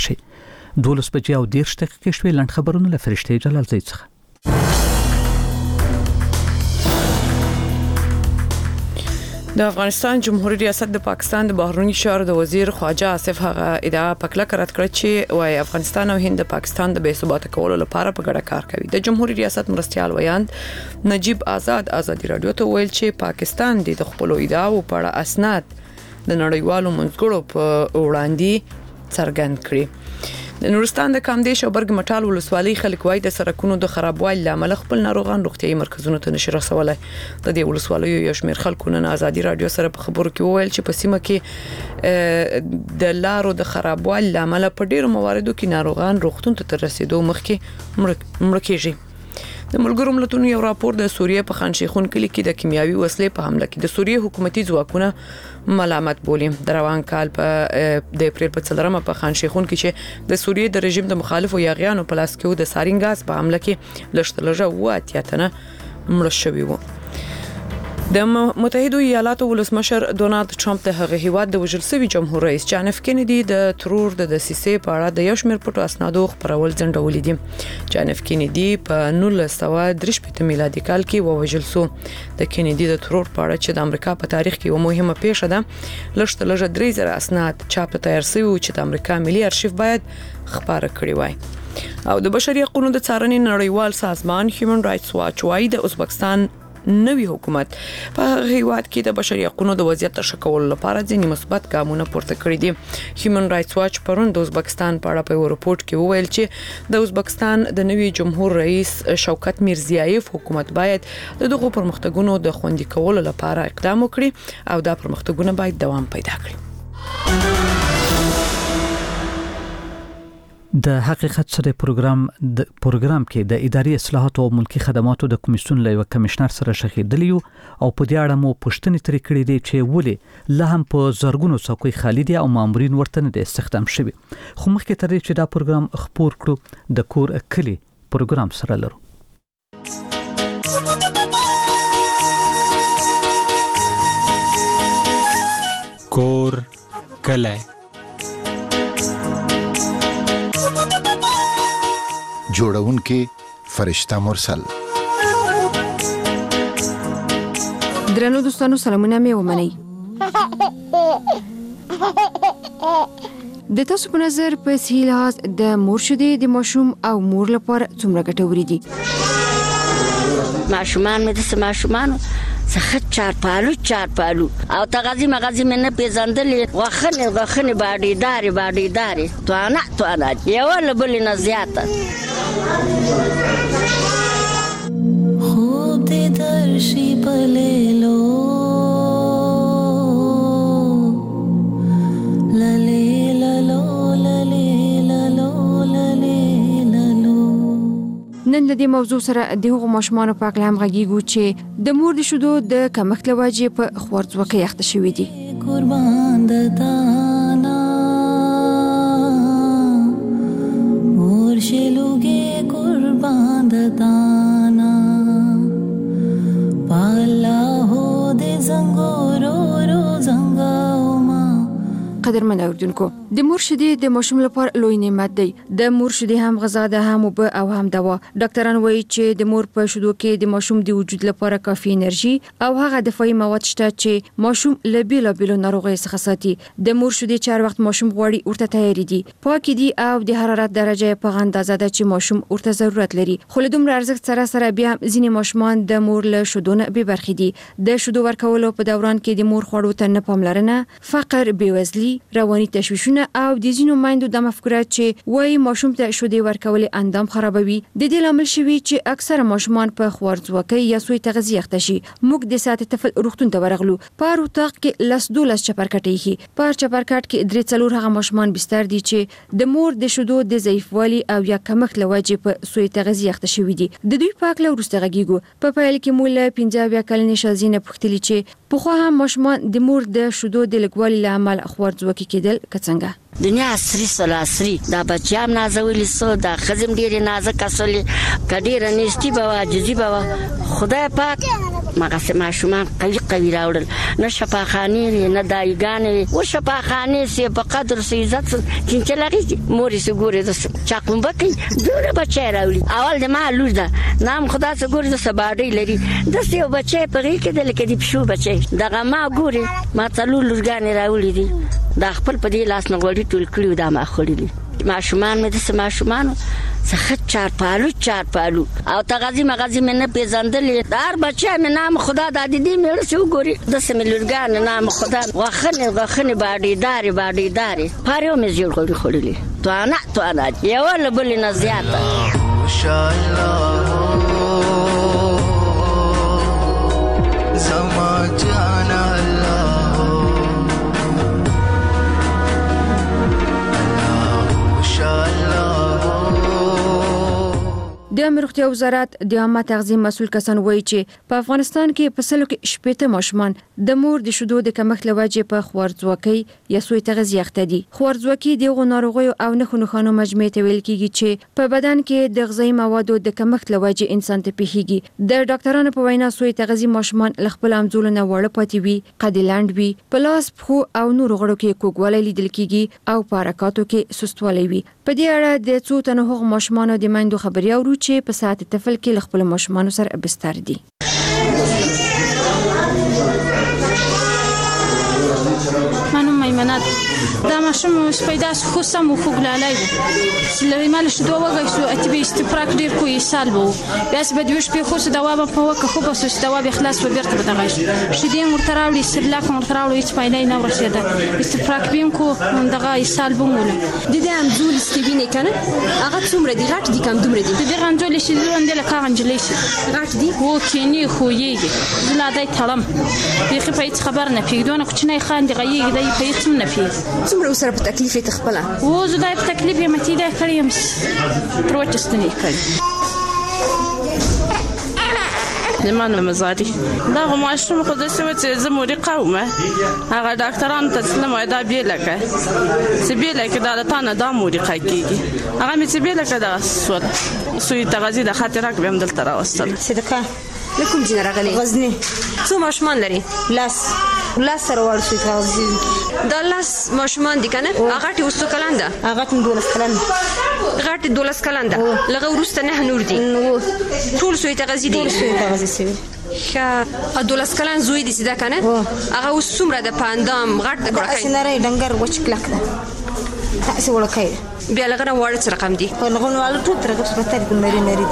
یاد شي. 12:10 شوي لاند خبرونه له فرشته جلال زید څخه. د افغانستان جمهوریت ریاست د پاکستان د بهرنی چارو د وزیر خواجه آصف هغه ادعا پکله رد کړ چې وايي افغانستان او هند د پاکستان د بې ثبات کولو لپاره په ګډه کار کوي. د جمهوریت ریاست مرستيال ویاند نجیب آزادی رادیو ته ویل چې پاکستان د خپل ادعاو په اړه اسناد د نړیوالو منځګړو په وړاندې څرګند کړي. د نورستان د کامدیش او برګ مټال ولسوالۍ خلک وای د سرکونو د خرابوالي لامل خپل ناروغان روغتيایي مرکزونو ته نشي رسولای. د دې ولسوالیو یو شمېر خلکو نن آزادي رادیو سره په خبرو کې وویل چې په سیمه کې د لارو د خرابوالي لامل په ډیرو مواردو کې ناروغان روغتون ته رسیدو مخکې مړ کېږي. د ملګرو ملتونو یو راپور د سوریه په خان شیخون کلی کې د کیمیاوي وسلې په حمله کې د سوریه حکومتي ځواکونه ملامت بولي. د روان کال په د اپریل په 4 په خان شیخون کې چې د سوریه د رژیم د مخالفو یاغیانو په لاس کې د سارین غاز په حمله کې لږ واتیاتنه مړ شوی وو. د متحده ایالاتو ولسمشر ډونالد ټرمپ د هغه هیواد د وژل شوی جمهور رئیس جان اف کینیدي د ترور د دسیسې په اړه د یو شمېر پټو اسنادو خبرول ځنډولې دي. جان اف کینیدي په 1963 میلادي کال کې ووژل شو. د کینیدي د ترور په اړه چې د امریکا په تاریخ کې یو مهمه پیښه ده لږ 3000 اسناد چاپ تیار شوی چې د امریکا ملي ارشیف باید خبره کړی وای. او د بشري حقوقو د څارنې نړیوال سازمان هیومن رائټس واچ وايي د ازبکستان نوی حکومت په هیواد کې د بشري حقوقو د وضعیت تشکول لپاره ځینې مثبت ګامونه پورته کړی دي. هیومن رائټس واچ پرون د ازبکستان په اړه په رپورت کې وویل چې د ازبکستان د نوی جمهور رئیس شوکت میرزیایف حکومت باید د دغو پرمختګونو د خوندي کولو لپاره اقدام وکړي او دا پرمختګونه باید دوام پیدا کړي. د حقیقت سره پروګرام کې د اداري اصلاحاتو او ملکی خدماتو د کمیسیون له کمشنر سره شخېدلی او په دې اړه مو پوښتنې ترې کړې دي چې ولې له هم په زرګونو څوکۍ خالی دي او مامورین ورته نه استخدام شوي. خو مخکې تر دې چې دا پروګرام خپور کړو د کور کلی پروګرام سره لرو. کور کلی جوړونکي فرشته مرسل. درنو دوستانو سلامونه مې ومنئ. د تاسو په نظر په صحیح لحاظ د مور شیدې د ماشوم او مور لپاره څومره ګټورې دي؟ ماشومان مې د ماشومان څخه چار پالو او تغذی مغازی مې نه پیژندلې غخنه باډي داري توانه یو له بل نه زیاته خوب دې درشي پلهلو نن د دې موضوع سره د هغو ماشومانو په اړه هم غږیږو چې د مور د شیدو د کمښت له وجې په خوارځواکۍ اخته شوي دي. قربان د دانا مور شلوګي قربان د دانا پالا هو د زنګورو زنګاوما. قدرمن اوردونکو، د مور شیدې د ماشوم لپاره لوی نعمت دی. د مور شیدې هم غذا ده، هم اوبه او هم دوا. ډاکټران وایي چې د مور په شیدو کې د ماشوم د وجود لپاره کافي انرژي او هغه دفاعي مواد شته چې ماشوم له بیلابیلو ناروغیو څخه ساتي. د مور شیدې چې هر وخت ماشوم غواړي ورته تیار دي، پاک دي او د حرارت درجه په غن اندازه ده چې ماشوم ورته ضرورت لري. خو له دومره ارزښت سره بیا ځینې ماشومان د مور له شیدو نه بې برخې دي. د شیدو ورکولو په دوران کې د مور خوړو ته نه پاملرنه، فقر، بېوزلي، رواني تشویشونه او د ځینو میندو د مفکوره چې وایي ماشوم ته شیدې ورکول اندام خرابوي د دې لامل شوي چې اکثره ماشومان په خوارځواکۍ یا سوء تغذیه اخته شي. موږ د ساعت طفل روغتون ته ورغلو. په اتاق کې 12 چپرکټې هي. په چپرکټ کې 3-4 هغه ماشومان بستر دي چې د مور د شیدو د ضعیفوالي او یا کمښت له وجې په سوء تغذیه اخته شوي دي. د دوی پاک له وروسته غږیږو. په پیل کې مو له 15 کلنې شازینه پوښتلي چې پخوا هم ماشومان د مور د شیدو د لږوالي له امله خوارځواکي کېدل که څنګه؟ دنیا عصري دا بچیام نازولي سو دا خزم ډېرې نازک اصلي کډېره نشتی بوا جزي بوا خدای پاک مغه ماشومان قوي راوړل نه شفاخانه نه دایګانې او شفاخانه سي په قدر سي عزت چې لري موري سګوري د چاقومبه کې دوره بچی راوړي اول د ما لور ده نام خدا سګوري د سباډي لري د سیو بچی په غي کې د لکه دی پښو بچی دغه ما ګوري ما څلور لورګانې راوړي دي دا خپل په دې لاس نه غوړي ټول کړیو دا ما خوري ماشومان مې د ماشومان څخه چار پالو او تغازی مغازی مې نه پیژندلې دار بچی مې نام خدا د دې مې رسو ګوري د سملورګان نام خدا واخنه باډي داري پاره مې جوړ کړی خوري تو انا یو له بل نه زیاته زما جان د امریکا وزارت د عامه تغذیه مسؤل کسان وایي چې په افغانستان کې په سلو کې شپېته ماشومان د مور د شیدو د کمښت لوجې په خوارځواکۍ یا سوء تغذیه اخته دي. خوارځواکي د ناروغیو او نښو مجموعه ته ویل کیږي چې په بدن کې د غذایي موادو د کمښت لوجې انسان ته پیښیږي. د ډاکټرانو په وینا سوء تغذیه ماشومان له خپل امزول نه وړه پاتې وي، قد لاند وي، په لاس پښو او نور غړو کې کوګوالی لیدل کیږي او په حرکاتو کې سستوالی وي. په دې اړه د څو تنو هغو ماشومانو د میندو خبري اورو چې په ساعت طفل کې خپل ماشومان سره بستر دي. منو میمنات دا ماشوم پیدا خو سم خو ګلالای لري مال شدو وګای سو اتبي استفراق ډیر کوی سال وو بس بدوش په خو دوا په وکه خو بس دوا به خلاص و بیرته بتغاش شدين ورتراولي سلاک ورتراولي هیڅ پیدا نه ورسېده استفراق بیم کو دغه سال بمول د دې امزول استبینه کنه هغه څومره دی غټ دي کم دومره دي د دې غنجول شي لوند له کاغنجلې شي غټ دي وو کینی خو یېږي زلادای تړم بيخي په هیڅ خبر نه پیګدونه کوچنی خان دی غيږي دی په هیڅ نه پی څومره سره په تکلیف ته خپل وو زدای په تکلیف یې متي ده کړم پروتستنی کړ زمانه مزاري دا غماشم خو د سوي چې زموري قومه هغه ډاکټرانو ته تسلیم وای دا بیلکه سبیلکه دا تانه دا موري کیږي هغه مې سبیلکه دا سوي تغذیه د خاطر راک بهم دلته راوستل صدقه لکم جن راغلي غزني څو ماشومان لري لاس سره ورسوي تغذیه دا لاس ماشومان دي کنه هغه ټي وسو کلنده هغه 12 کلن غټ 12 کلنده لغه ورسته نه نور دي ټول سوي تغذیه دي سوي ښه 12 کلن زوی دي سیده کنه هغه وس څومره د پاندام غټ د کړکای اسنره ډنګر وچ کلک ده تاسو ولکای بیا لغه وړ څه رقم دي په لغون والو ټول تر کوم ستاري کوم مری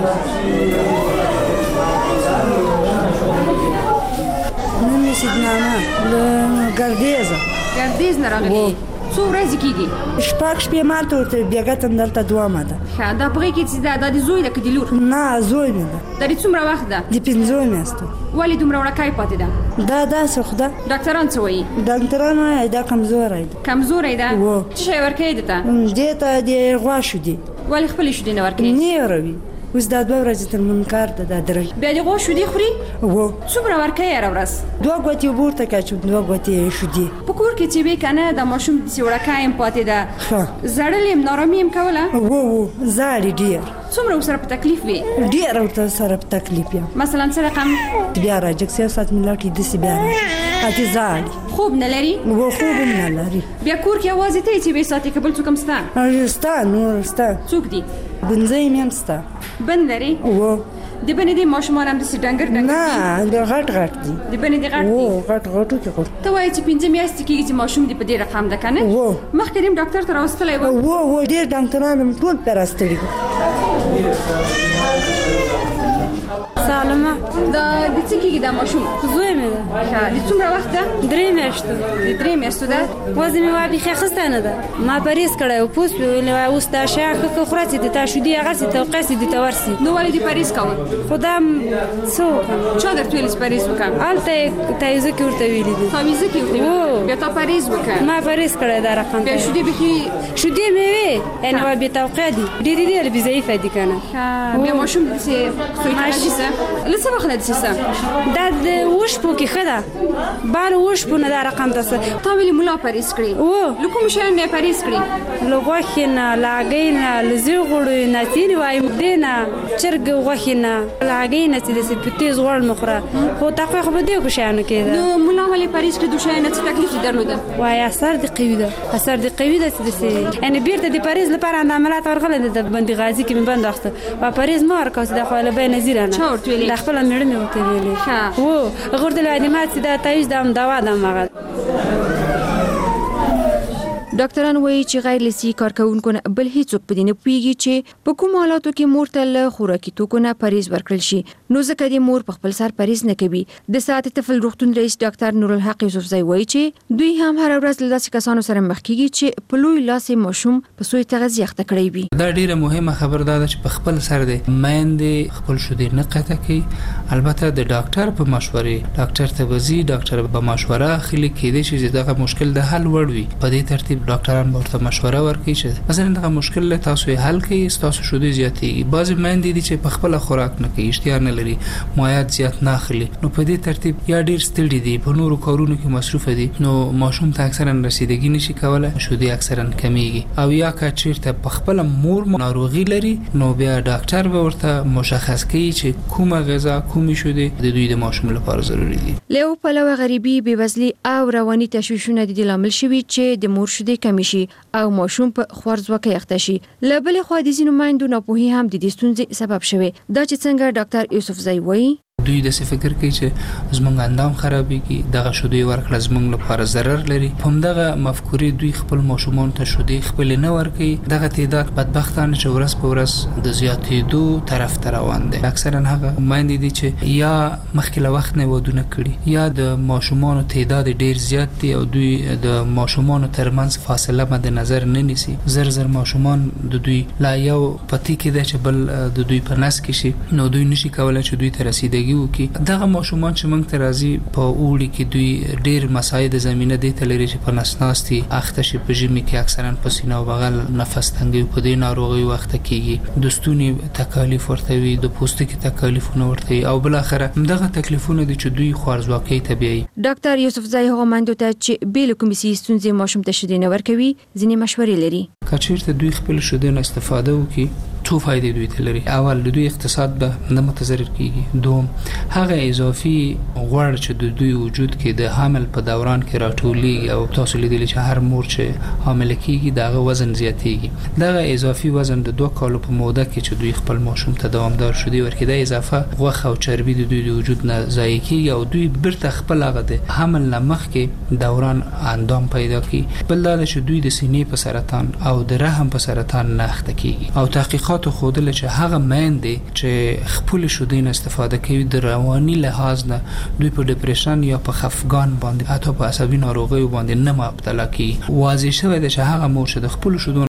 نن سیدنامه له ګردیز نه راغلی څو ورځې کېږي شپږ ماته ورته بیاګتم دلته دوامه ده ښه دا پغې کې چې د زوی ده که د لور نه زوی مې ده د دې څومره وخت ده د 15 میاشتو ولې دومره وړکای پاتې ده دا داسې خو ده ډاکټران څه وایي ډاکټران وایي دا کمزوری ده څه شی ورکوي دې ته د غواښو دي ولې خپلې شیدې نه ورکوي نه وروي اوس دا 2 ورځې تر منکار ده دا درې بیا د غوا شیدې خوري وو څومره ورکوي هره ورځ 2 غوټې ورته کاچو 2 غوټې شیدې په کور کې چې وی کنه د ماشوم د وړکای هم پاتې ده زړلې نارامي هم کوله وو زاري ډیر څومره سره په تکلیف وي ډیر ورته سره په تکلیف یم مثلا څه رقم بیا راځي سیاست ملاتي د سی بیا اته زاري خوب نه لري وو خوب نه لري بیا کور کې आवाज ته چې به ساتي قبل څوک مستا نور ستا څوک دي بنځای مې مستا بند لري وو د بنې د ماشومان هم د ډنګر نه د غټ دي د بنې د غټ دي وو غټو کې خو ته وایې چې 15 میاشتې کېږي چې ماشوم دی په دې رقم ده کنه وو مخکې دې ډاکټر ته راوستلی وو ډېر ډاکټران هم ټول پراستړي سلامه دا د څه کېږي دا ماشوم زوی مې ده د څومره وخت ده 3 میاشتې د 3 میاشتو ده وزن مې وابي خسته نه ده ما پریز کړی او پوس ویلې اوس دا شاخ که خوراتې د تاسو دی هغه ته قصې د تورسي نو ولې دی پریز کاوه خدام څو چا درته ویل چې پریز وکړم الته تایزه کې ورته ویلې دي تایزه کې ورته بیا تا پریز وکړ ما پریز کړی دا رقم بیا شو دې به شو دې مې یعنی وا به توقع دي ډېر به ضعیف دي کنه بیا ماشوم چې سوی راځي لسه وخت دي سم دا د وش په کې خدا بار وش په نه دا رقم تاسو تا ویلي مولا پاریس کړی او لکه مشه نه پاریس کړی لوغوخینا لاګینا لزی غړو نه تیر وای دینا چرګ غوخینا لاګینا چې د سپتیز غړ مخره خو تاخو خو دې کو شانو کې نو مولا ولې پاریس کې دوه نه تکلیف درلوده وای اثر دی قوی ده چې یعنی بیرته د پاریس لپاره د عملیات ورغله د بندي غازی کې من بنداخته و پاریس ما ورکاس د خپل به نظیر نه د خپل مېړه مې وته ویلې او غوړ د انیمات د تایز د دوا د مغه ډاکټران وایي چې غیر لسی کارکونکو نه بل هیڅوک په دې نه پوهیږي چې په کوم حالاتو کې مور ته له خوراکي توکو نه پرهیز ورکړل شي نو ځکه د مور په خپل سر پرهیز نه کوي د ساعت طفل روغتون رئیس ډاکټر نورالحق یوسفزئی وایي چې دوی هم هر ورځ له داسې کسانو سره مخ کیږي چې په لوی لاس ماشوم په سوی تغذیه اخته کړی وي دا ډیره مهمه خبر ده چې په خپل سر د مېندې خپل شودې نه قطع کوي البته د ډاکټر په مشورې ډاکټر ته وزي ډاکټر په مشوره خلک کېدې چې دغه مشکل د حل وړ وي په دې ترتیب ډاکټران ورته مشوره ورکوي چې مثلا دغه مشکل له تاسو حل کړئ تاسو شودې زیاتېږي بعض مېندې دي چې په خپل خوراک نه کوي اشتها نه لري مایعات زیات نه اخلي نو په دې ترتیب یا ډیر ستړي دي په نورو کارونو کې مصروف دي نو ماشوم ته اکثرا رسیدګي نشي کولای شودې اکثرا کمیږي او یا که چیرته په خپل مور ناروغي لري نو بیا ډاکټر به ورته مشخص کوي چې کومه غذا کومې شودې د دوی د ماشوم لپاره ضروري دي له پلوه غریبي بېوزلي او رواني تشویشونه د لامل شوي چې د مور شودې کمی شي او ماشوم په خوارځواکۍ اخته شي له بل خوا د ځینو میندو ناپوهي هم د دې ستونزې سبب شوی دا چې څنګه ډاکټر یوسفزئی وایي دوی د فکر کوي چې زمونږ اندام خرابېږي دغه شودې ورکړه زمونږ لپاره ضرر لري هم دغه مفکورې دوی خپل ماشومان ته شودې خپل نه ورکوي دغه تعداد بدبختانه چې ورځ په ورځ د زیاتېدو طرف ته روان دي اکثرا هغه میندې دي چې یا مخکې له وخت نه ودونه کړي یا د ماشومان تعداد ډیر زیات دي او دوی د ماشومان ترمنځ فاصله مد نظر نه نیسي زر ماشومان د دوی لا یو پتی کې د چبل د دوی په نس کې شي نو دوی نشي کولای چې دوی ته رسیدګي کې دغه ماشومان چې موږ ته راځي په اوړي کې دوی ډیر مساعد زمينه دي تلري چې په نسناستي اخته شي په ژمي کې اکثرا په سینه او بغل نفس تنګي په دې ناروغي وخت کېږي د ستوني تکالیف ورته وي د پوستکي تکالیفونه ورته او بل اخره دغه تکلیفونه دي چې دوی خوارځواکۍ طبيعي ډاکټر یوسفزئی هغه مندو ته چې بیل کومسي ستونزې ماشوم ته شیدې نه ورکوي ځینې مشورې لري کچیرته دوی خپل شیدې نه استفاده وکړي څو فائدې دوی ته لري اول دوی اقتصاد به نه متضرر کیږي دوم هغه اضافي غوړ چې د دوی وجود کې د حمل په دوران کې راټولي او تاسو لیدلی چې هر مور چې حامل کیږي دغه وزن زیاتېږي دغه اضافي وزن د 2 کالو په موده کې چې دوی خپل ماشوم ته دوامدار شودې ورکړي د اضافه غوښه او چربي د دوی د وجود نه ضایع کیږي او دوی برته خپل هغه د حمل نه مخکې دوران اندام پیدا کوي بل دا چې دوی د سینې په سرطان او د رحم په سرطان نه اخته کیږي او تحقیقات خودل چې هغه مېندې چې خپل شودې نه استفاده کوي د رواني لحاظ نه دوی په ډیپریشن یا په خفګان باندې حتی په عصبي ناروغیو باندې نه مبتلا کیږي واضح شوی دی چې هغه مور چې د خپل شودو